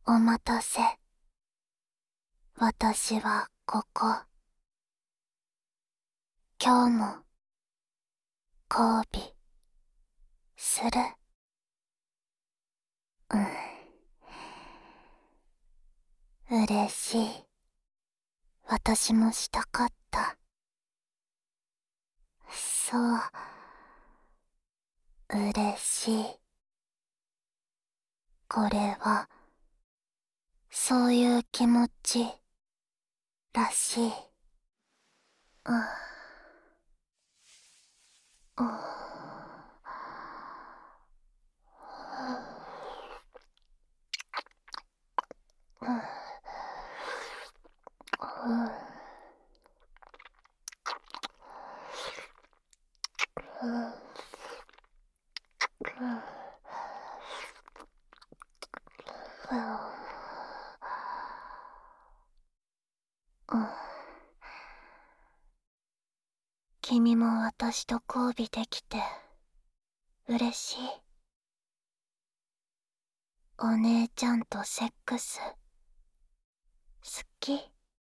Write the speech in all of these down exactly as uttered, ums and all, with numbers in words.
お待たせ。私はここ。今日も交尾する。うん。嬉しい。私もしたかった。そう。嬉しい。これは、そういう気持ちらしい。うん。うん。うん。君も私と交尾できて嬉しい。お姉ちゃんとセックス好き？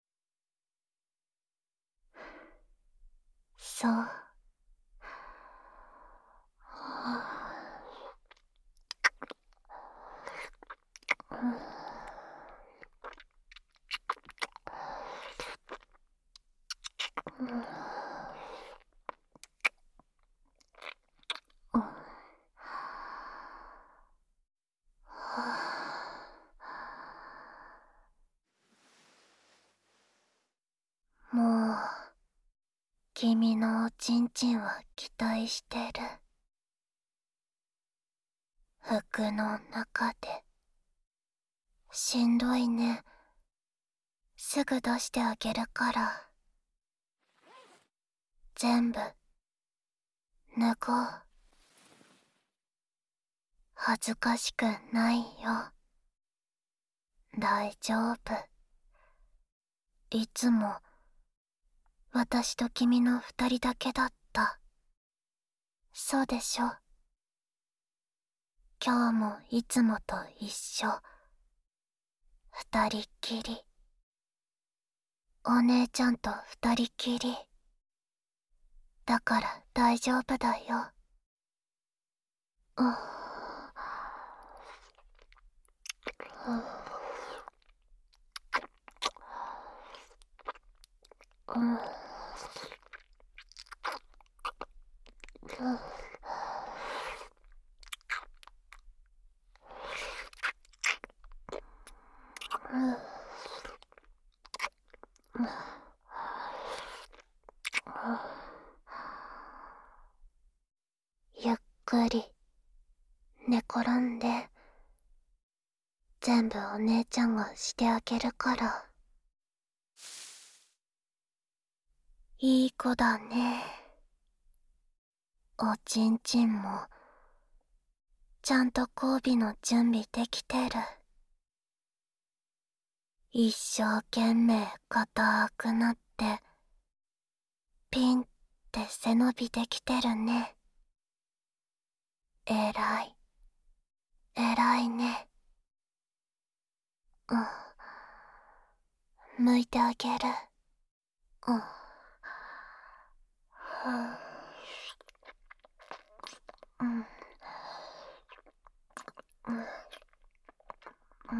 そう。もう君のおちんちんは期待してる。服の中でしんどいね。すぐ出してあげるから。全部脱ごう。恥ずかしくないよ。大丈夫。いつも私と君の二人だけだった。そうでしょ？今日もいつもと一緒。二人っきり。お姉ちゃんと二人きり。だから大丈夫だよ。うん。うん。ゆっくり寝転んで、全部お姉ちゃんがしてあげるから。いい子だね。おちんちんもちゃんと交尾の準備できてる。一生懸命硬くなってピンって背伸びできてるね。えらい、えらいね。うん。向いてあげる。うん。うん。うん。うん。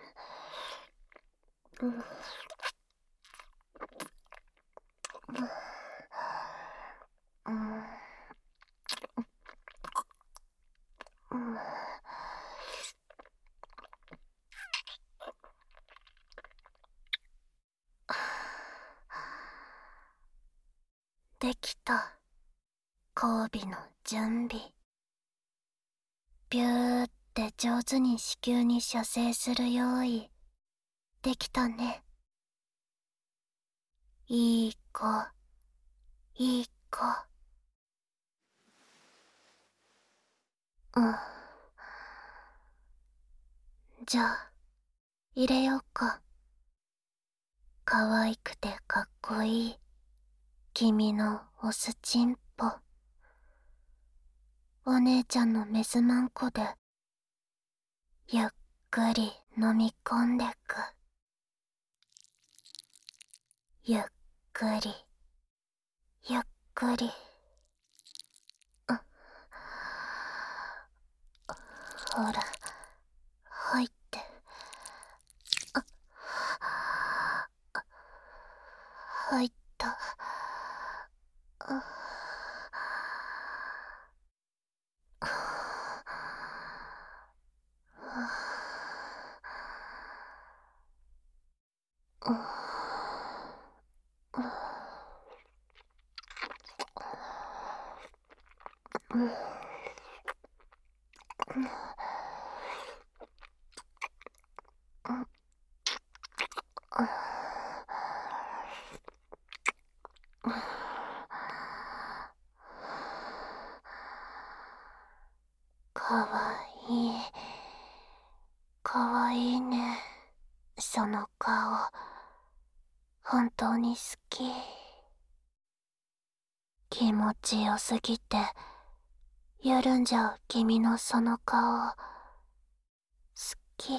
うん。うん。うん。できた。交尾の準備。ビューって上手に子宮に射精する用意できたね。いい子、いい子。うん。じゃあ入れようか。可愛くてかっこいい君のオスチンポ。お姉ちゃんのメスマンコでゆっくり飲み込んでく。ゆっくりゆっくり。ほら入って。あ入った。あかわいいかわいいね。その顔本当に好き。気持ちよすぎて緩んじゃう君のその顔好き。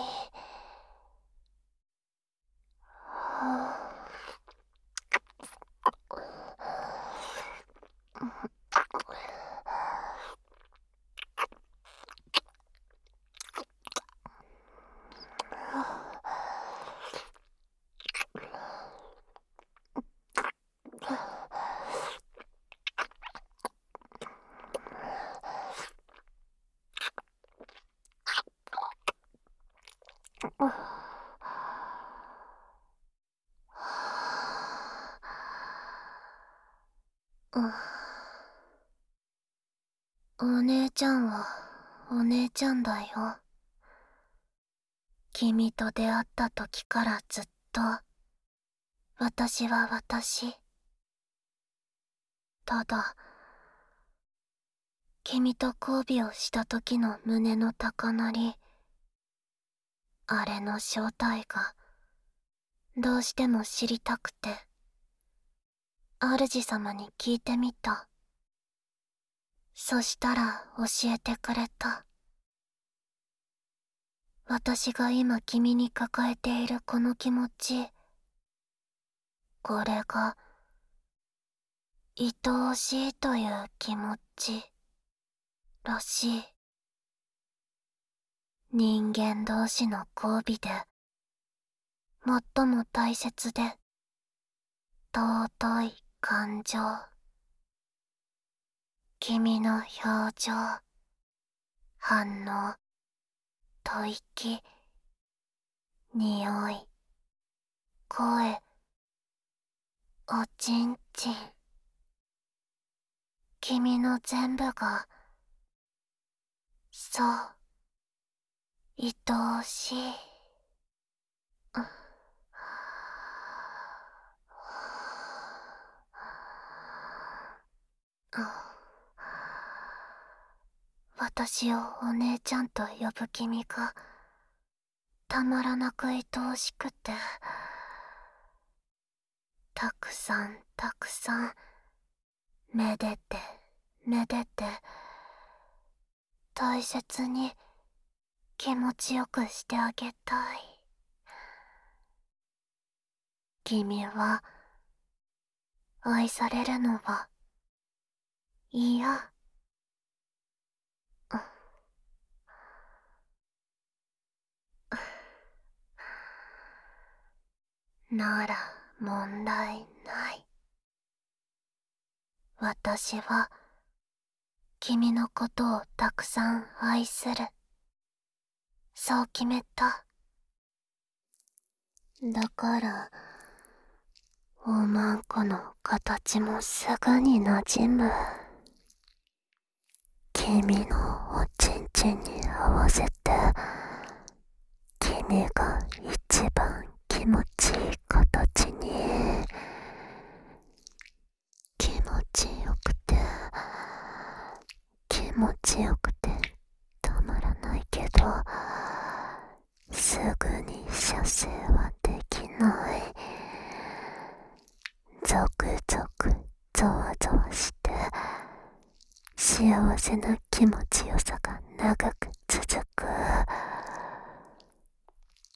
お姉ちゃんはお姉ちゃんだよ。君と出会った時からずっと私は私。ただ君と交尾をした時の胸の高鳴り、あれの正体がどうしても知りたくて主様に聞いてみた。そしたら教えてくれた。私が今君に抱えているこの気持ち、これが愛おしいという気持ちらしい。人間同士の交尾で最も大切で尊い感情。君の表情、反応、吐息、匂い、声、おちんちん。君の全部がそう愛おしい。私をお姉ちゃんと呼ぶ君がたまらなく愛おしくて、たくさんたくさんめでてめでて大切に気持ちよくしてあげたい。君は愛されるのは嫌。なら問題ない。私は君のことをたくさん愛する。そう決めた。だからおまんこの形もすぐに馴染む。君のおちんちんに合わせて君が一番気持ちいい形に。気持ちよくて気持ちよくてたまらないけどすぐに射精はできない。ゾクゾクゾワゾワして幸せな気持ちよさが長く続く。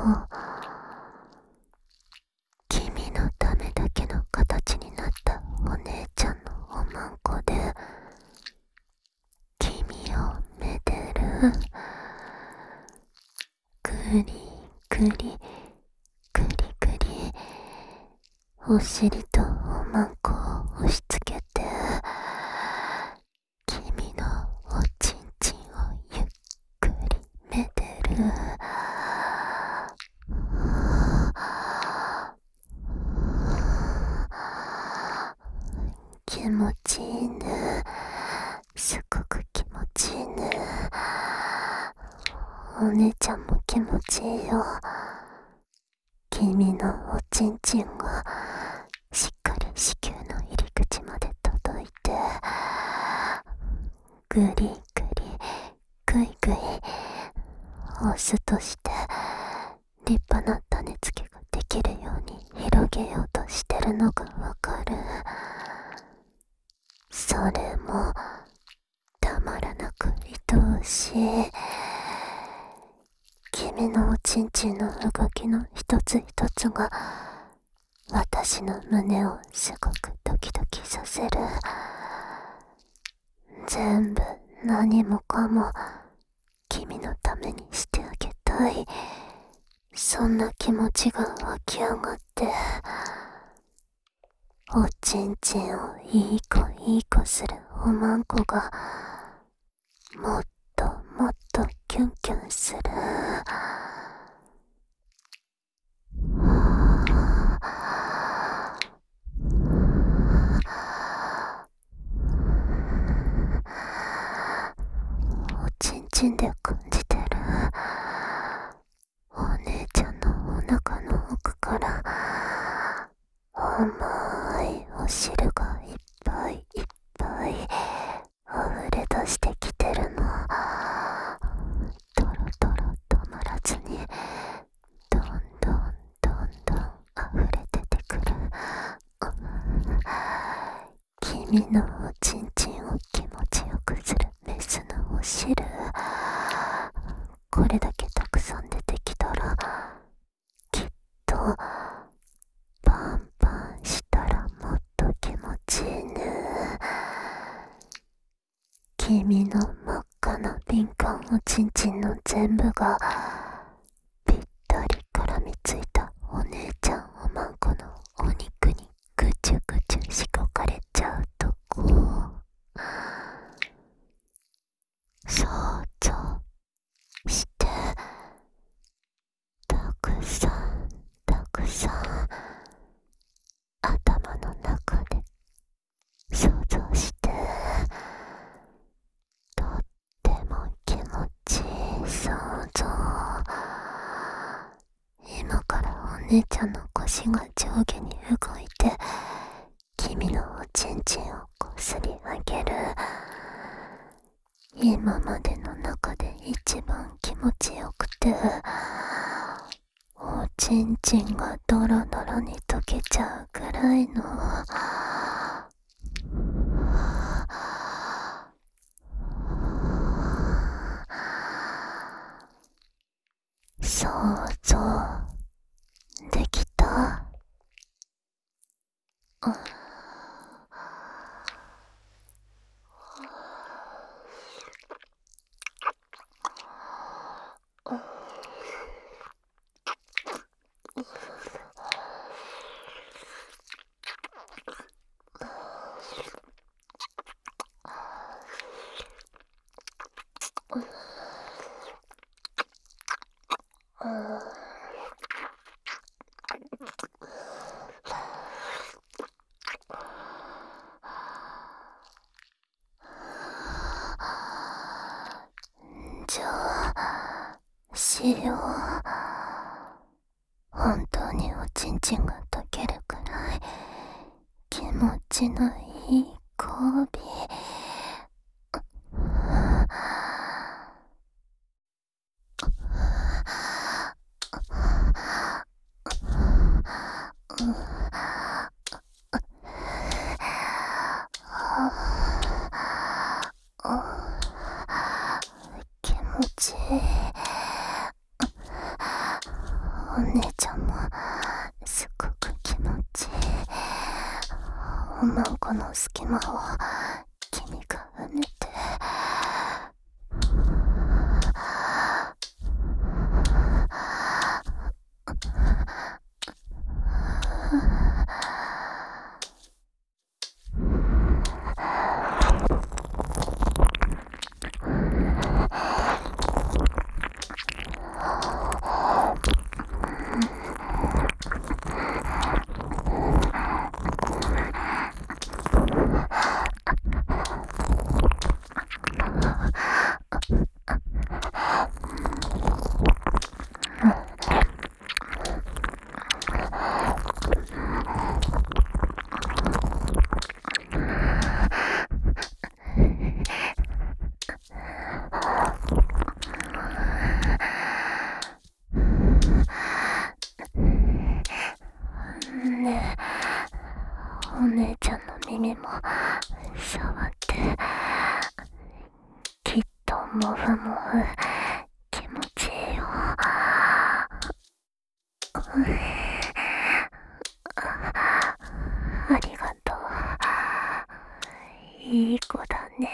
君のためだけの形になったお姉ちゃんのおまんこで君をめでる。くりくりくりくりお尻とおまんこを押しつけて君のおちんちんをゆっくりめでる。気持ちいいね。すごく気持ちいいね。お姉ちゃんも気持ちいいよ。君のおちんちんがしっかり子宮の入り口まで届いてぐりぐりぐいぐいオスとして立派な種付けができるように広げようとしてるのがわかる。それもたまらなく愛おしい。君のおちんちんの動きの一つ一つが私の胸をすごくドキドキさせる。全部何もかも君のためにしてあげたい。そんな気持ちが湧き上がっておちんちんをいい子いい子するおまんこがもっともっとキュンキュンする。おちんちんで感じてる。お姉ちゃんのお腹の奥から甘いお汁がいっぱいいっぱい溢れ出してきてるの。ドロドロ止まらずにどんどんどんどん溢れ出てくる。君のおちんちんを気持ちよくするメスのお汁、これだけたくさん出てきたらきっとパンパンしたらもっと気持ちいいね。君の真っ赤な敏感おちんちんの全部がぴったり絡みついたお姉ちゃんおまんこのお肉にぐちゅぐちゅしごかれちゃうとこ想像してたくさんたくさん頭の中で想像してとっても気持ちいい想像。今からお姉ちゃんの腰が上下に動いて君のおちんちんをこすり上げる。今までの中で一番気持ちよくておちんちんがドロドロに溶けちゃうくらいの想像できた？うんじゃあしよう。本当におちんちんが溶けるくらい気持ちのいい交尾。気持ちいい。 お姉ちゃんもすごく気持ちいい。おまんこの隙間を君が埋めて、ねえ、お姉ちゃんの耳も触って、きっともふもふ気持ちいいよ。ありがとう。いい子だね。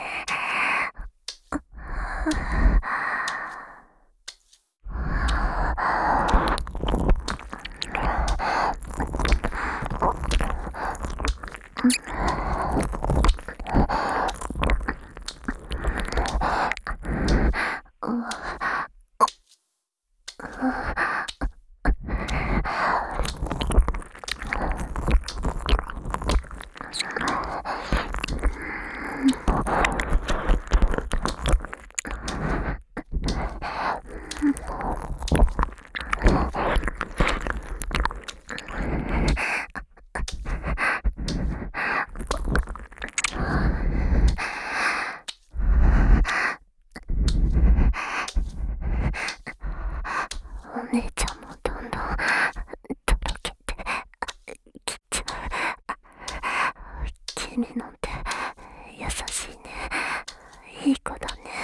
お姉ちゃんもどんどんとろけてきちゃう。君なんて優しいね。いい子だね。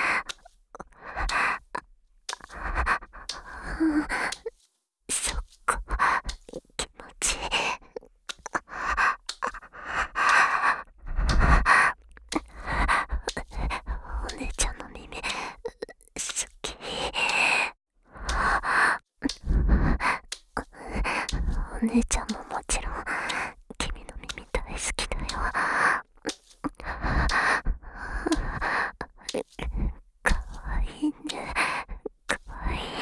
そっか、気持ちいい。お姉ちゃんの耳好き。お姉ちゃんももちろん君の耳大好きだよ。かわいいね。かわいい。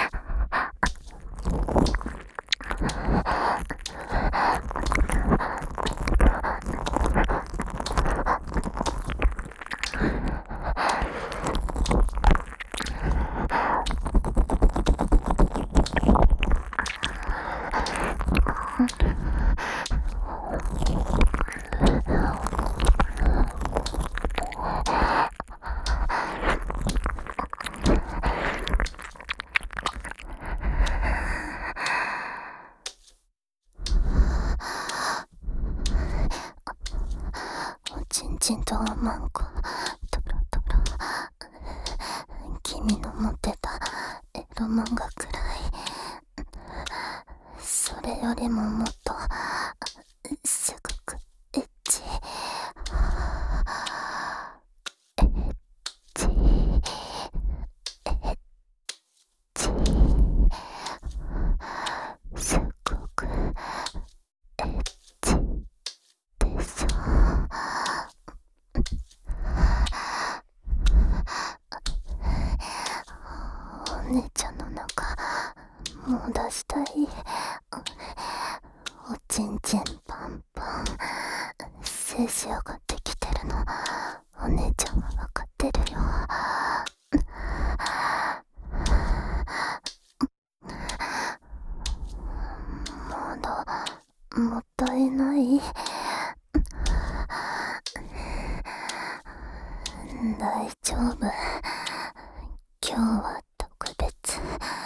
おちんちんとおまんこトロトロ。君の持ってたエロ漫画くらい。それよりももっとすごくエッチ。エッチエッチ、すごくエッチでしょ。お姉ちゃんの中もう出したい。おちんちんパンパン精子上がってきてるのお姉ちゃんは分かってるよ。まだもったいない。大丈夫、今日は特別。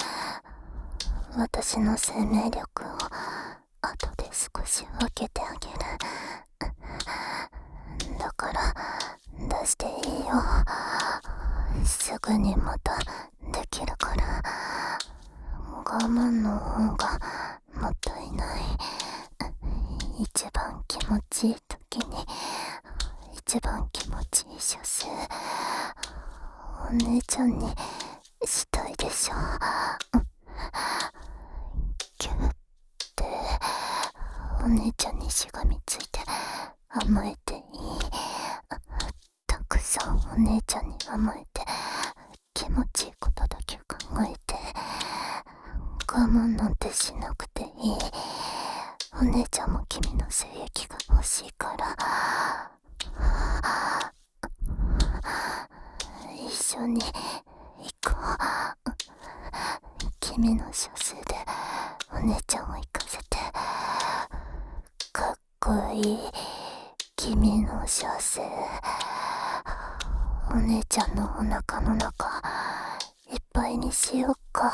私の生命力を後で少し分けてあげる。だから出していいよ。すぐにまたできるから我我慢の方がもったいない。一番気持ちいい時に一番気持ちいい射精、お姉ちゃんにしたいでしょ。キュッてお姉ちゃんにしがみついて甘えていい。たくさんお姉ちゃんに甘えて気持ちいいことだけ考えて我慢なんてしなくていい。お姉ちゃんも君の精液が欲しいから一緒に行こう。君の射精でお姉ちゃんを行かせて、かっこいい君の射精、お姉ちゃんのお腹の中いっぱいにしよっか。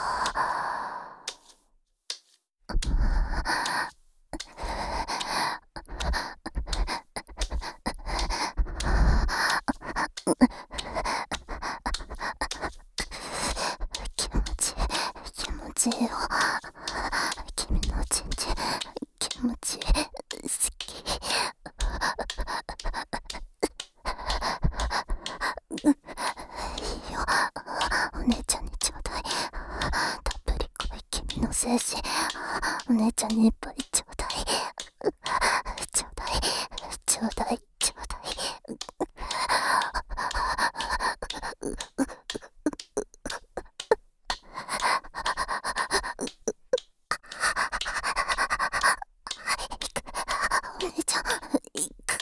気持ちいい気持ちいいよ。君のちんちん気持ちいい、好き。いいよ、お姉ちゃんにちょうだい。たっぷりこい君の精子、お姉ちゃんにいっぱいちょうだい。ちょうだいちょうだいちょうだい。お姉ちゃんいく。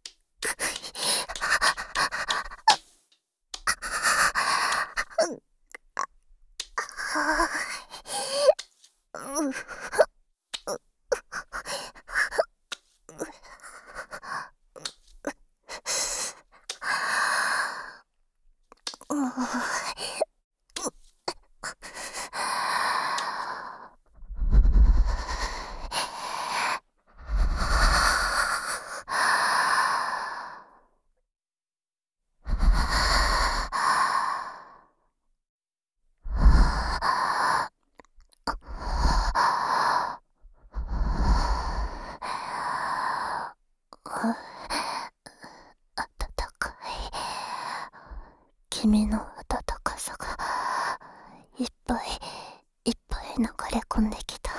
暖かい君の暖かさがいっぱいいっぱい流れ込んできた。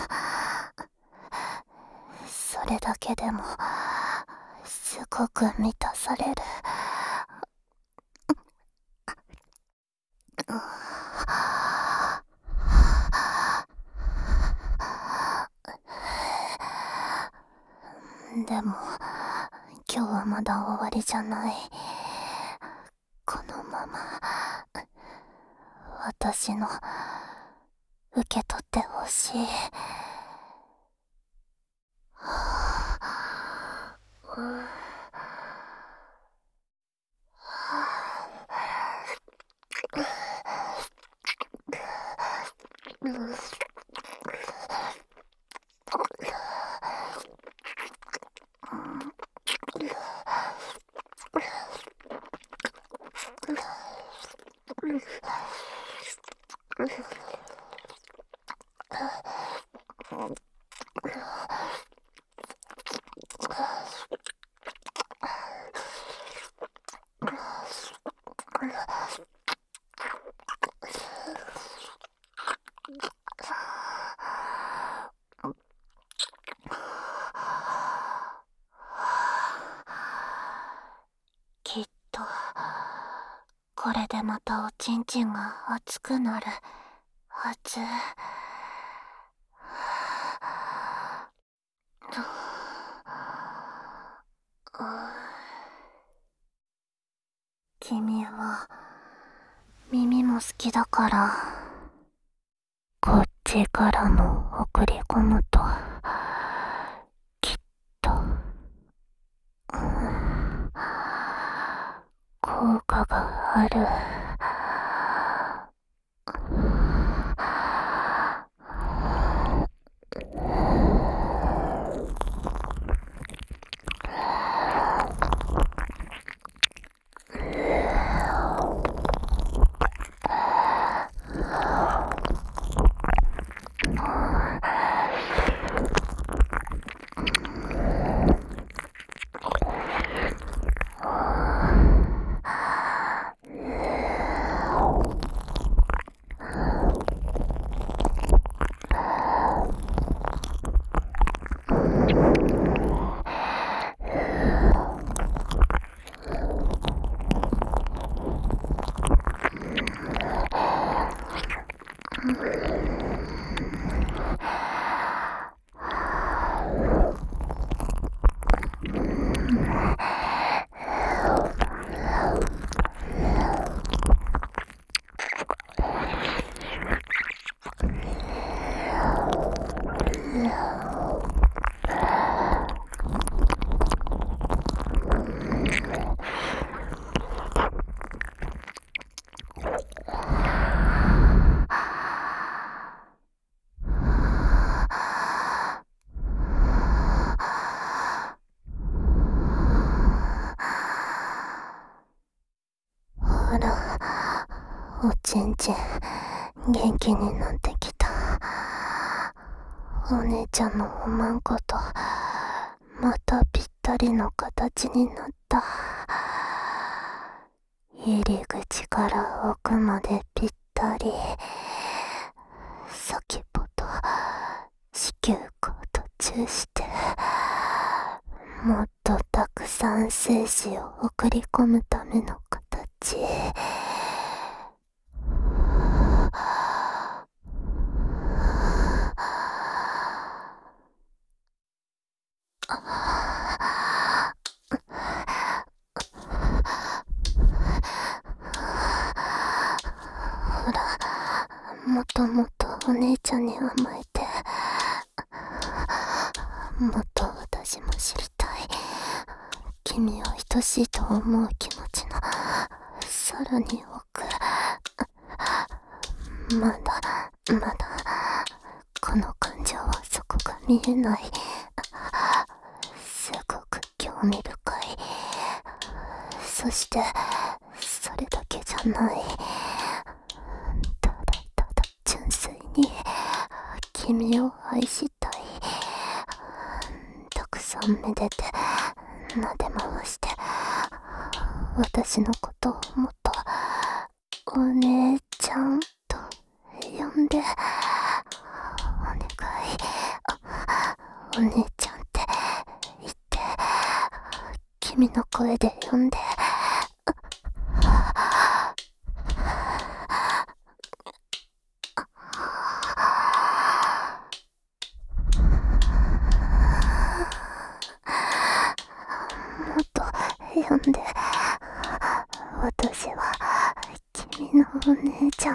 それだけでもすごく満たされる。でも今日はまだ終わりじゃない。このまま私の受け取ってほしい。きっとこれでまたおちんちんが熱くなるはず。君は耳も好きだからこっちからも送り込むときっと、うん、効果がある。 ほら、おちんちん元気になってきた。お姉ちゃんのおまんことまたぴったりの形になった。入り口から奥までぴったり。先っぽと子宮口と注してもっとたくさん精子を送り込むための形。ほら、もっともっとお姉ちゃんに甘えて。もっと私も知りたい。君を愛しいと思う気持ちのさらに奥。まだまだこの感情はそこが見えない。すごく興味深い。そしてそれだけじゃない。ただただ純粋に君を愛したい。たくさんめでて撫で回して私のことをもっとお姉ちゃんと呼んで。お願い、お姉ちゃんって言って。君の声で呼んで。もっと呼んで。私は君のお姉ちゃん。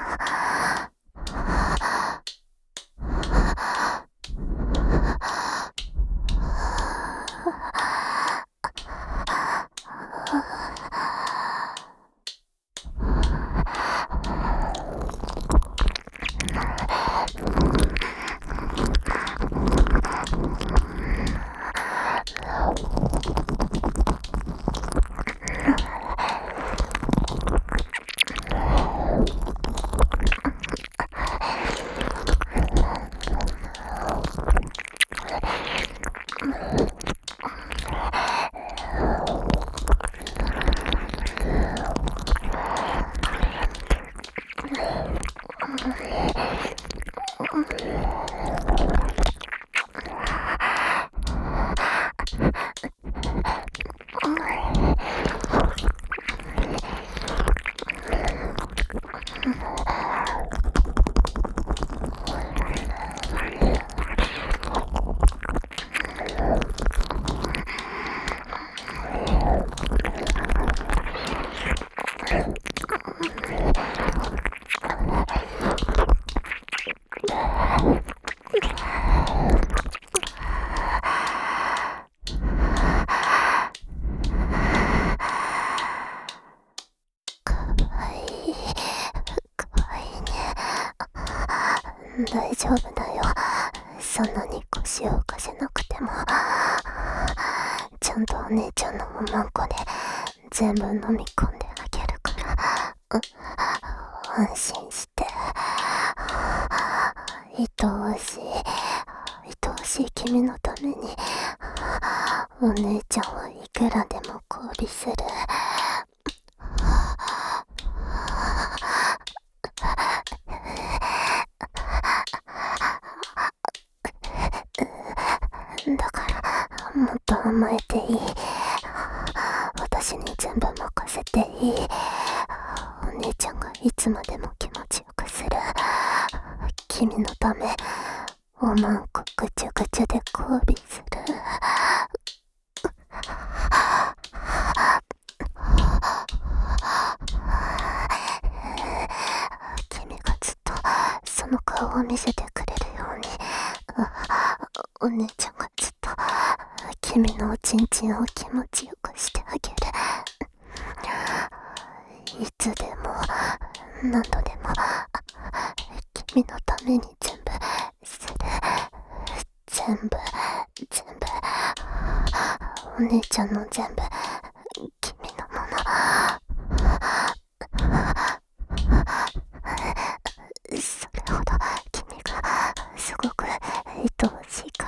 大丈夫だよ。そんなに腰を浮かせなくても。ちゃんとお姉ちゃんのおまんこで全部飲み込んであげるから。安心して。愛おしい愛おしい君のためにお姉ちゃんはいくらでも交尾する。だからもっと甘えていい。私に全部任せていい。お姉ちゃんがいつまでも気持ちよくする。君のためおまんこぐちゅぐちゅで交尾する。君がずっとその顔を見せてくれるようにお姉ちゃんがずっと君のおちんちんを気持ちよくしてあげる。いつでも何度でも君のために全部する。全部全部お姉ちゃんの全部君のもの。それほど君がすごく愛おしいから、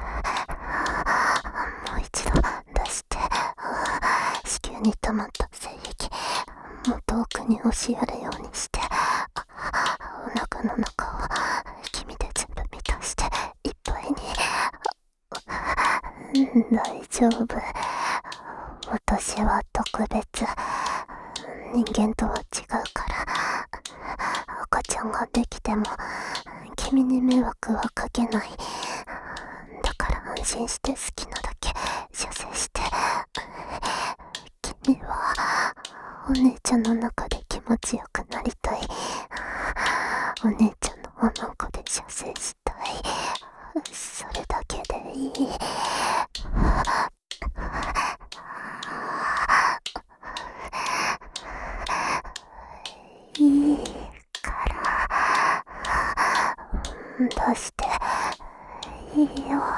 もう一度出して、子宮に溜まった精液もっと奥に押しやるようにして、お腹の中を君で全部満たしていっぱいに。大丈夫、私は特別。人間とは違うから、赤ちゃんができても君に迷惑はかけない。だから安心して好きなだけ射精して。君はお姉ちゃんの中で気持ちよくなりたい。お姉ちゃんのおまんこで射精したい。それだけでいい。いいから出していいよ。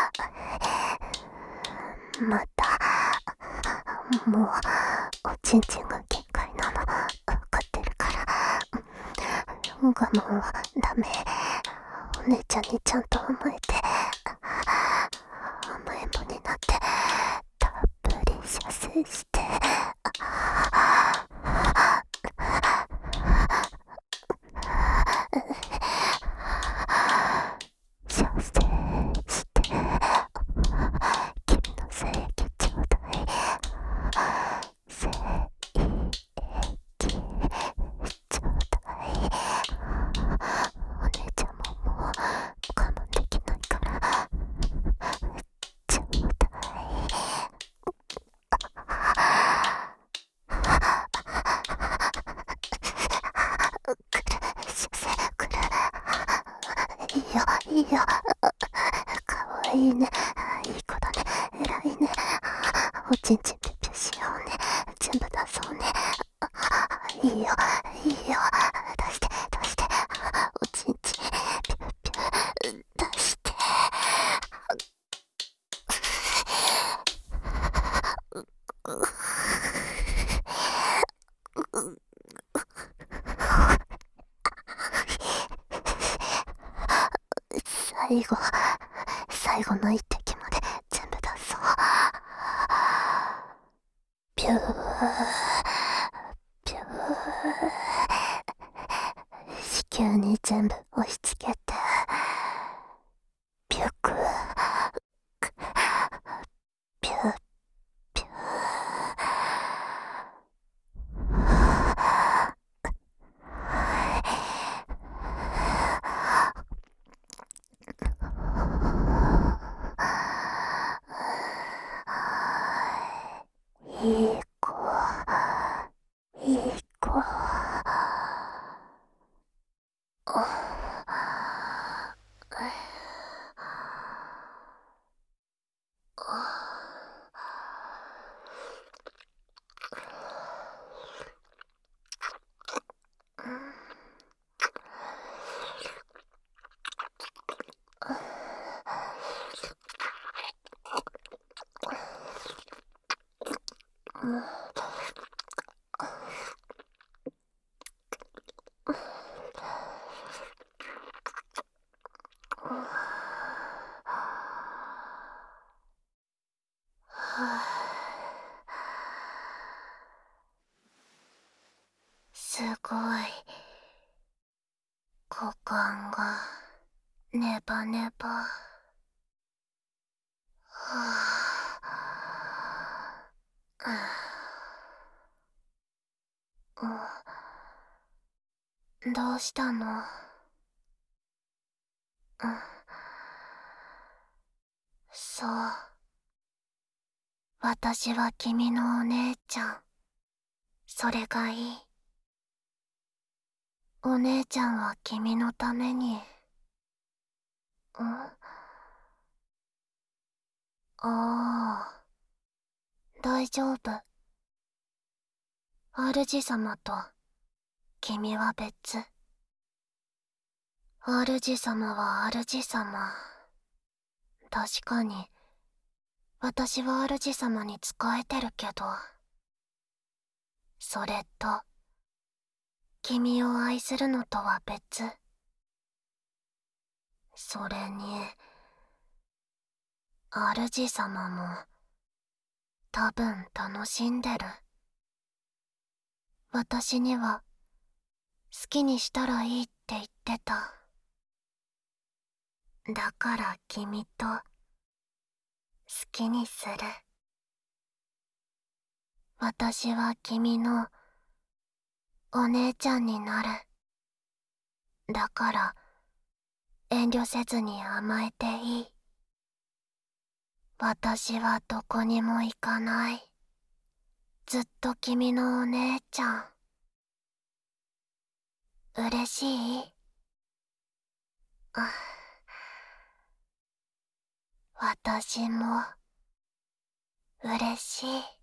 またもうおちんちんが限界なの分かってるから、我慢はダメ。お姉ちゃんにちゃんと甘えて、甘えん坊になってたっぷり射精して。射精して君の精液ちょうだい。精液ちょうだい。お姉ちゃんももう我慢できないからちょうだい。くる射精くる。いいよいいよ、かわいいね、いい子だね、偉いね。おちんちんぴゅぴゅしようね、全部出そうね。いいよいいよ、出して出して、おちんちんぴゅぴゅ出して。最後最後の一滴まで全部出そう。ピューピュー、子宮に全部押し付けて、ピュクピューピュー。いい子いい子。すごい股間がネバネバ。はあ、うん、どうしたの？うん、そう、私は君のお姉ちゃん。それがいい。お姉ちゃんは君のために。うん？ ああ、大丈夫。主様と君は別。主様は主様。確かに、私は主様に仕えてるけど、それと、君を愛するのとは別。それに、主様も、多分楽しんでる。私には、好きにしたらいいって言ってた。だから君と、好きにする。私は君の、お姉ちゃんになる。だから、遠慮せずに甘えていい。私はどこにも行かない。ずっと君のお姉ちゃん。嬉しい？あ、私も、嬉しい。